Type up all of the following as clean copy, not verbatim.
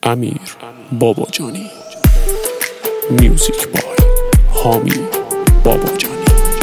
امیر باباجانی. میوزیک بای حامی باباجانی.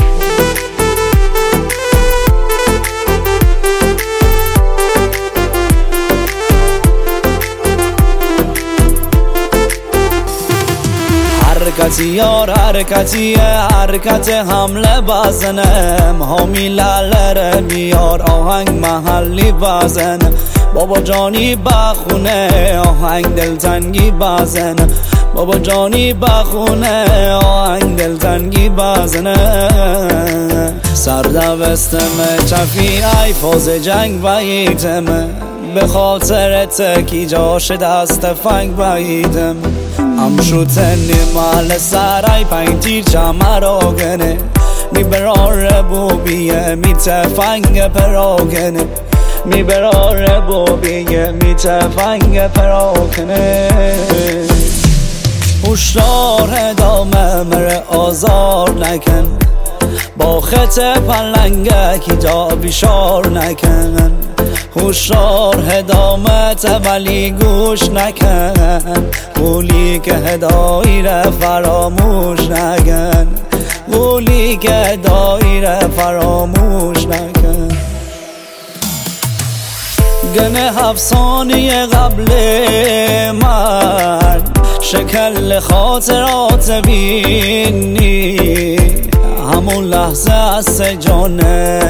حرکتی یار حرکتیه، حرکت حمله بزنم، حامی لالره میار آهنگ محلی بزنم. بابا جانی بخونه آهنگ دلتنگی بزنم، بابا جانی بخونه آهنگ دلتنگی بزنم. سردوستم چفی ای فاز جنگ باییدم، به خاطر تکی جاش دست فنگ باییدم. امشوتنی مال سرای پنج تیر چمراغنه، می براره بوبیه می تفنگ پراغنه، می براره بوبیه می تفنگ پراغنه. هشدار ادامه مره آزار نکن، با خط پلنگه کی جا بیشار نکن. هشدار هدامت ولی گوش نکن، قولی که هدایی را فراموش نکن، قولی که هدایی را فراموش نکن. گنه 7 ثانیه قبل مرد شکل خاطرات بینی، همون لحظه از جان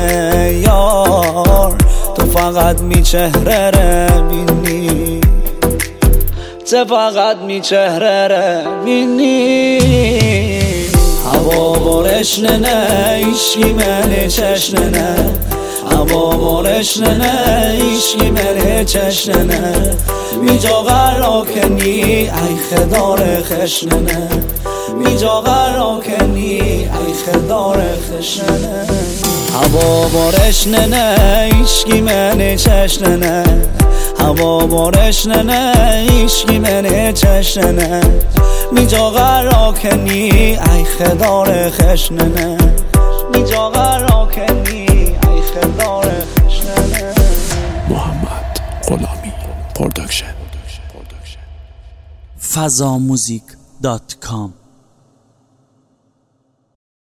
یار تو فقط می چهره رو بینی، تو فقط می چهره رو بینی. هوا بارش نه ایشکی مله چشن نه، هوا بارش نه ایشکی مله چشن نه. می جا قرار کنی ای خدار خشنه، می جا قرار کنی ای خدار خشنه. هوا بارش نه ایشکی مله چشن نه، هوا بارش نه ایشکی مله چشن نه. می جا قرار کنی ای خدار خشنه، می جا قرار کنی ای خدار خشنه. محمد غلامی پروداکشن. fazamuzik.com